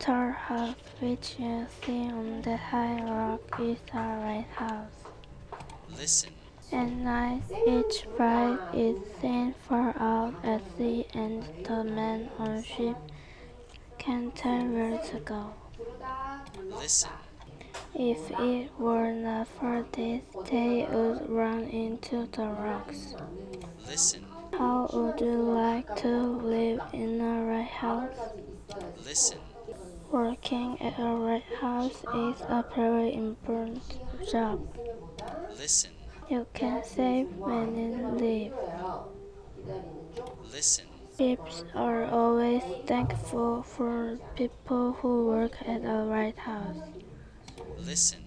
tall house which you see on the high rock is a lighthouse. Listen. At night, each light is seen far out at sea, and the men on ship can tell where to go. Listen. If it were not for this, they would run into the rocks. Listen. How would you like to live in a lighthouse? Listen. Working at a lighthouse is a very important job. Listen. You can save many lives. Listen. Ships are always thankful for people who work at a lighthouse. Listen.